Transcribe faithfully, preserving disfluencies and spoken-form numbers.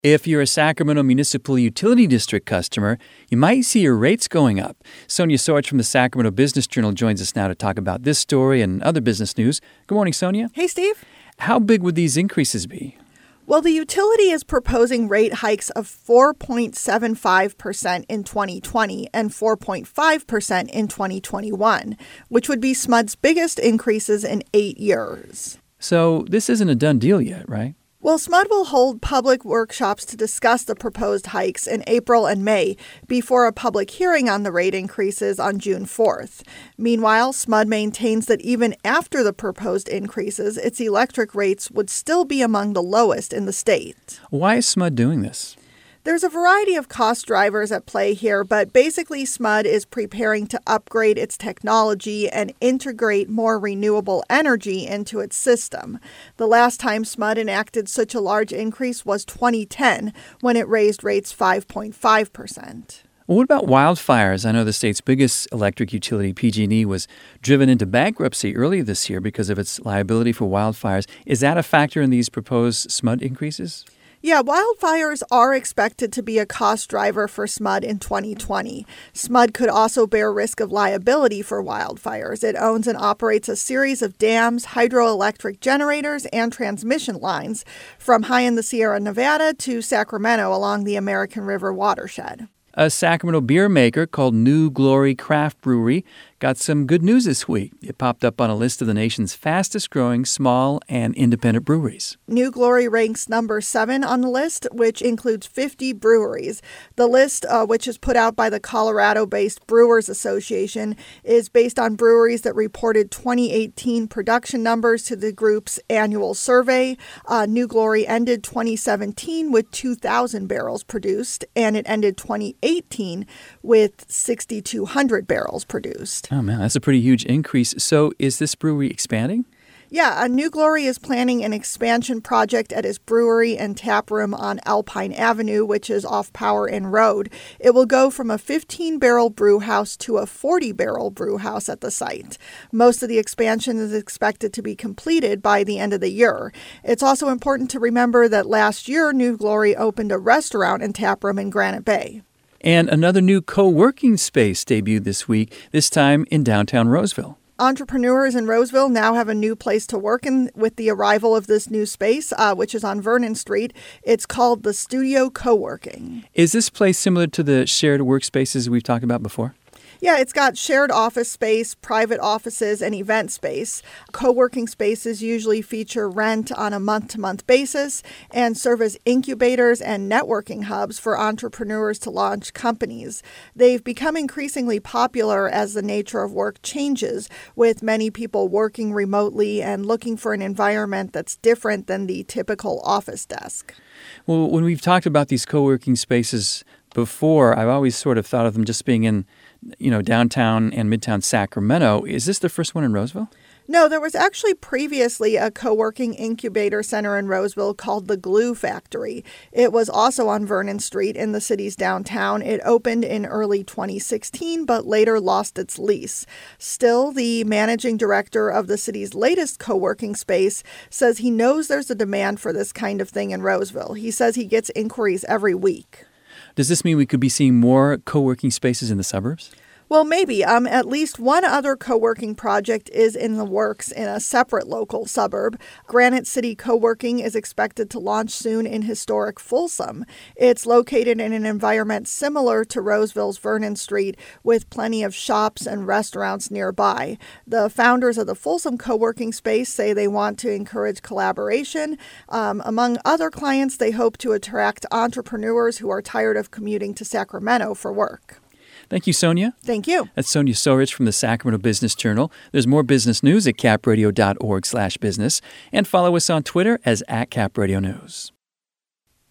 If you're a Sacramento Municipal Utility District customer, you might see your rates going up. Sonia Sorich from the Sacramento Business Journal joins us now to talk about this story and other business news. Good morning, Sonia. Hey, Steve. How big would these increases be? Well, the utility is proposing rate hikes of four point seven five percent in twenty twenty and four point five percent in twenty twenty-one, which would be S M U D's biggest increases in eight years. So this isn't a done deal yet, right? Well, S M U D will hold public workshops to discuss the proposed hikes in April and May before a public hearing on the rate increases on June fourth. Meanwhile, S M U D maintains that even after the proposed increases, its electric rates would still be among the lowest in the state. Why is S M U D doing this? There's a variety of cost drivers at play here, but basically S M U D is preparing to upgrade its technology and integrate more renewable energy into its system. The last time S M U D enacted such a large increase was twenty ten, when it raised rates five point five percent. Well, what about wildfires? I know the state's biggest electric utility, P G and E, was driven into bankruptcy earlier this year because of its liability for wildfires. Is that a factor in these proposed S M U D increases? Yeah, wildfires are expected to be a cost driver for S M U D in twenty twenty. S M U D could also bear risk of liability for wildfires. It owns and operates a series of dams, hydroelectric generators, and transmission lines from high in the Sierra Nevada to Sacramento along the American River watershed. A Sacramento beer maker called New Glory Craft Brewery got some good news this week. It popped up on a list of the nation's fastest-growing small and independent breweries. New Glory ranks number seven on the list, which includes fifty breweries. The list, uh, which is put out by the Colorado-based Brewers Association, is based on breweries that reported twenty eighteen production numbers to the group's annual survey. Uh, New Glory ended twenty seventeen with two thousand barrels produced, and it ended twenty eighteen with six thousand two hundred barrels produced. Oh, man, that's a pretty huge increase. So is this brewery expanding? Yeah, a New Glory is planning an expansion project at its brewery and tap room on Alpine Avenue, which is off Power Inn Road. It will go from a fifteen-barrel brew house to a forty-barrel brew house at the site. Most of the expansion is expected to be completed by the end of the year. It's also important to remember that last year, New Glory opened a restaurant and tap room in Granite Bay. And another new co-working space debuted this week, this time in downtown Roseville. Entrepreneurs in Roseville now have a new place to work in with the arrival of this new space, uh, which is on Vernon Street. It's called the Studio Co-working. Is this place similar to the shared workspaces we've talked about before? Yeah, it's got shared office space, private offices, and event space. Co-working spaces usually feature rent on a month-to-month basis and serve as incubators and networking hubs for entrepreneurs to launch companies. They've become increasingly popular as the nature of work changes, with many people working remotely and looking for an environment that's different than the typical office desk. Well, when we've talked about these co-working spaces before, I've always sort of thought of them just being in, you know, downtown and midtown Sacramento. Is this the first one in Roseville? No, there was actually previously a co-working incubator center in Roseville called the Glue Factory. It was also on Vernon Street in the city's downtown. It opened in early twenty sixteen, but later lost its lease. Still, the managing director of the city's latest co-working space says he knows there's a demand for this kind of thing in Roseville. He says he gets inquiries every week. Does this mean we could be seeing more co-working spaces in the suburbs? Well, maybe. Um, at least one other co-working project is in the works in a separate local suburb. Granite City Co-working is expected to launch soon in historic Folsom. It's located in an environment similar to Roseville's Vernon Street, with plenty of shops and restaurants nearby. The founders of the Folsom co-working space say they want to encourage collaboration. Um, among other clients, they hope to attract entrepreneurs who are tired of commuting to Sacramento for work. Thank you, Sonia. Thank you. That's Sonia Sorich from the Sacramento Business Journal. There's more business news at capradio dot org slash business. And follow us on Twitter as at Cap Radio News.